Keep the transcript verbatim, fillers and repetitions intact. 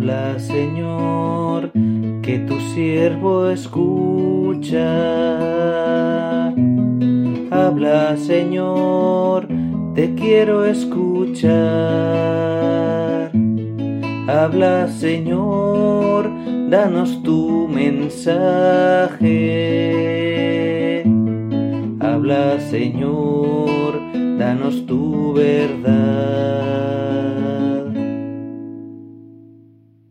Habla, Señor, que tu siervo escucha. Habla, Señor, te quiero escuchar. Habla, Señor, danos tu mensaje. Habla, Señor, danos tu verdad.